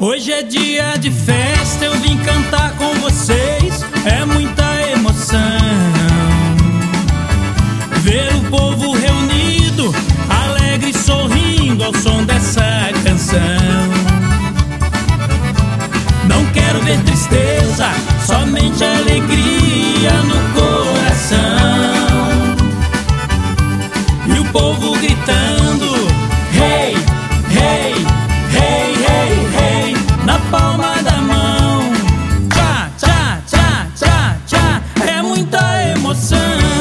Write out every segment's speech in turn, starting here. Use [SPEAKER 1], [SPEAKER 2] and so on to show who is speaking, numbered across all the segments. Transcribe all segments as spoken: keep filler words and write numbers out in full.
[SPEAKER 1] Hoje é dia de festa, eu vim cantar com vocês. É muita emoção ver o povo reunido, alegre e sorrindo ao som dessa canção. Não quero ver tristeza, somente alegria no coração. E o povo gritando hey, hey, hey, hey, hey, na palma da mão. Tchá, tchá, tchá, tchá, tchá, é muita emoção.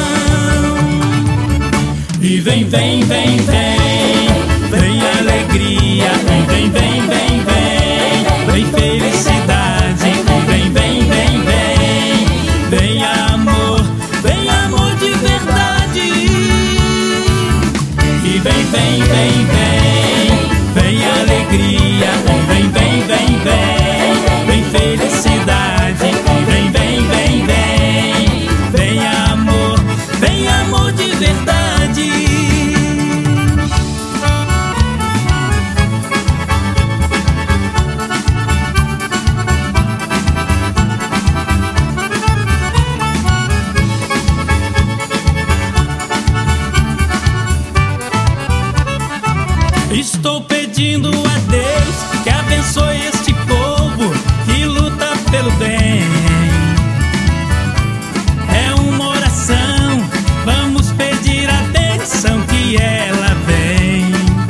[SPEAKER 1] E vem, vem, vem, vem, vem alegria. Vem, vem, vem, vem, vem, vem felicidade. Vem, vem, vem, vem, vem amor, vem amor de verdade. E vem, vem, vem, vem, vem alegria. Vem, vem, vem, vem, vem felicidade. Vem, vem, vem, vem, vem amor, vem amor de verdade. Estou pedindo a Deus que abençoe este povo que luta pelo bem. É uma oração, vamos pedir a bênção que ela vem.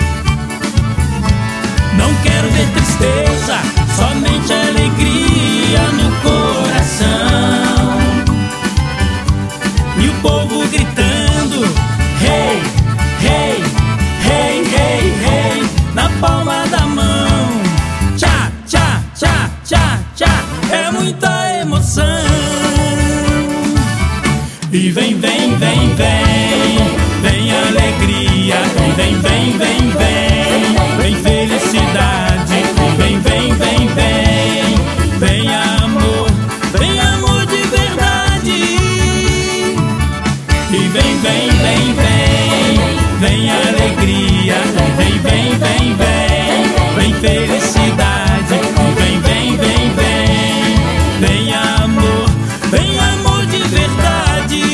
[SPEAKER 1] Não quero ver tristeza, somente alegria no coração. E o povo gritando hey, hey, hey, hey, hey, na palma da mão. Tchá, tchá, tchá, tchá, tchá, é muita emoção. E vem, vem, vem, vem, vem alegria. Vem, vem, vem, vem, vem felicidade. Vem, vem, vem, vem, vem amor, vem amor de verdade. E vem, vem, vem, vem, vem alegria. Vem, vem, vem, vem, vem felicidade. Vem, vem, vem, vem, vem amor, vem amor de verdade.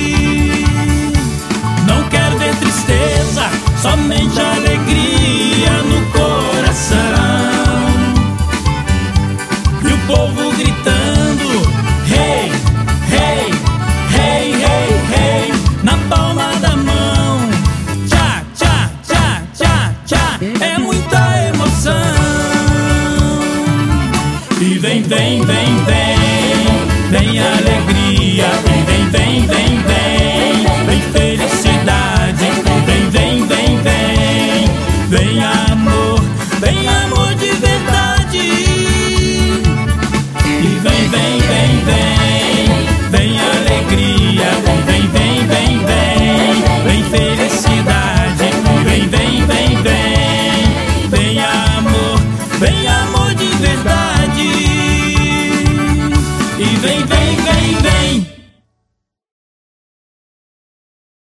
[SPEAKER 1] Não quero ver tristeza, somente alegria no coração. E o povo gritando hey, hey, hey, hey, hey, na palma da mão. Tchá, tchá, tchá, tchá, tchá, é muita emoção. E vem, vem, vem, vem, vem alegria.